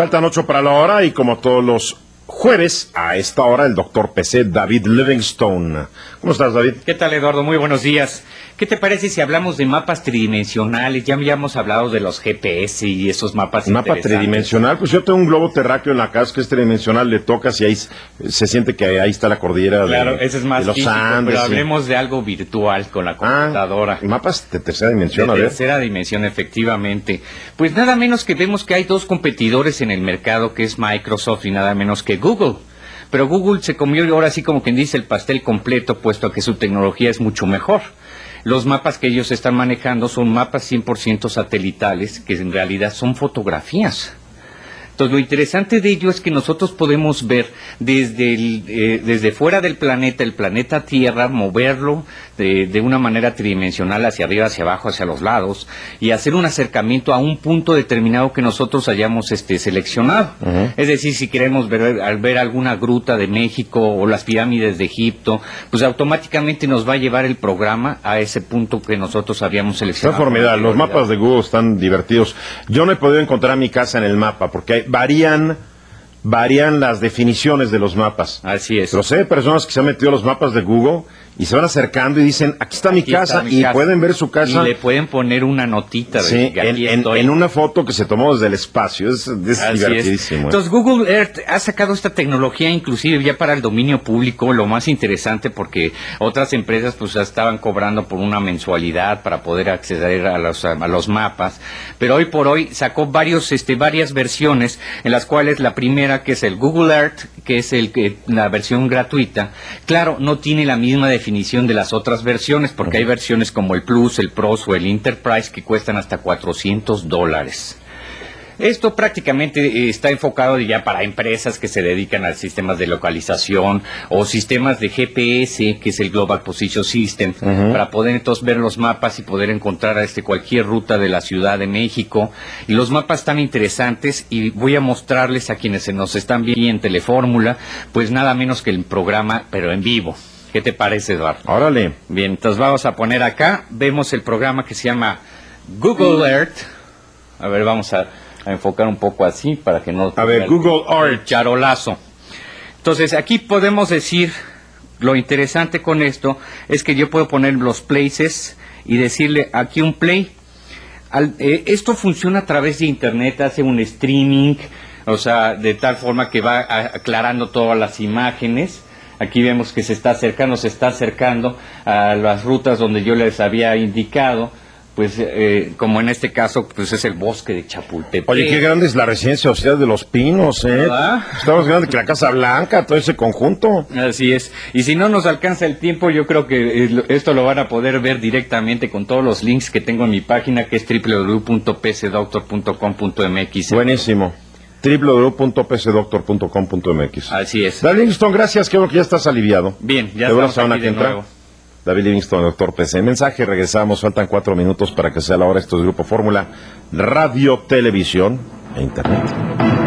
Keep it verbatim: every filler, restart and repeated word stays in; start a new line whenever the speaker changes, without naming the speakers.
Faltan ocho para la hora y como todos los jueves, a esta hora, el doctor P C, David Livingstone. ¿Cómo estás, David?
¿Qué tal, Eduardo? Muy buenos días. ¿Qué te parece si hablamos de mapas tridimensionales? Ya habíamos hablado de los G P S y esos mapas
Un mapa tridimensional, pues yo tengo un globo terráqueo en la casa que es tridimensional, le tocas y ahí se siente que ahí está la cordillera
claro,
de,
ese es más
de los
físico,
Andes.
Pero
Sí.
hablemos de algo virtual con la computadora.
Ah, mapas de tercera dimensión,
de
a ver.
tercera dimensión, efectivamente. Pues nada menos que vemos que hay dos competidores en el mercado, que es Microsoft y nada menos que Google. Pero Google se comió ahora sí como quien dice el pastel completo, puesto que su tecnología es mucho mejor. Los mapas que ellos están manejando son mapas cien por ciento satelitales, que en realidad son fotografías. Entonces, lo interesante de ello es que nosotros podemos ver desde, el, eh, desde fuera del planeta, el planeta Tierra, moverlo de, de una manera tridimensional hacia arriba, hacia abajo, hacia los lados, y hacer un acercamiento a un punto determinado que nosotros hayamos este, seleccionado. Uh-huh. Es decir, si queremos ver, al ver alguna gruta de México o las pirámides de Egipto, pues automáticamente nos va a llevar el programa a ese punto que nosotros habíamos seleccionado.
Está formidable, los mapas de Google están divertidos. Yo no he podido encontrar mi casa en el mapa, porque hay varían varían las definiciones de los mapas.
Así es.
Pero sé de personas que se han metido a los mapas de Google y se van acercando y dicen, aquí está mi
aquí
casa,
está mi
y
casa.
pueden ver su casa.
Y le pueden poner una notita de
sí,
que
en,
aquí
en,
estoy.
en una foto que se tomó desde el espacio. Es, es divertidísimo.
Es. Entonces, Google Earth ha sacado esta tecnología inclusive ya para el dominio público, lo más interesante porque otras empresas pues ya estaban cobrando por una mensualidad para poder acceder a los, a los mapas, pero hoy por hoy sacó varios, este, varias versiones, en las cuales la primera, que es el Google Earth, que es el, que, la versión gratuita, claro, no tiene la misma definición de las otras otras versiones, porque hay versiones como el Plus, el Pros o el Enterprise que cuestan hasta cuatrocientos dólares. Esto prácticamente está enfocado ya para empresas que se dedican a sistemas de localización o sistemas de G P S, que es el Global Position System, uh-huh. para poder entonces ver los mapas y poder encontrar este, cualquier ruta de la Ciudad de México. Y los mapas están interesantes y voy a mostrarles a quienes se nos están viendo en Telefórmula, pues nada menos que el programa, pero en vivo. ¿Qué te parece, Eduardo?
Órale.
Bien, entonces vamos a poner acá, vemos el programa que se llama Google Earth. A ver, vamos a, a enfocar un poco así para que no...
A ver, Google Earth.
Charolazo. Entonces, aquí podemos decir, lo interesante con esto es que yo puedo poner los places y decirle aquí un play. Al, eh, esto funciona a través de internet, hace un streaming, o sea, de tal forma que va a, aclarando todas las imágenes. Aquí vemos que se está acercando, se está acercando a las rutas donde yo les había indicado, pues eh, como en este caso, pues es el bosque de Chapultepec.
Oye, qué grande es la residencia social de Los Pinos, ¿eh? ¿Verdad? Está más grande que la Casa Blanca, todo ese conjunto.
Así es. Y si no nos alcanza el tiempo, yo creo que esto lo van a poder ver directamente con todos los links que tengo en mi página, que es doble u doble u doble u punto p c doctor punto com punto m x.
Buenísimo. doble u doble u doble u punto p c doctor punto com punto m x.
Así es.
David Livingstone, gracias, creo que ya estás aliviado.
Bien, ya estamos aquí de nuevo.
David Livingstone, doctor P C. Mensaje, regresamos, faltan cuatro minutos para que sea la hora. Esto es Grupo Fórmula, radio, televisión e internet.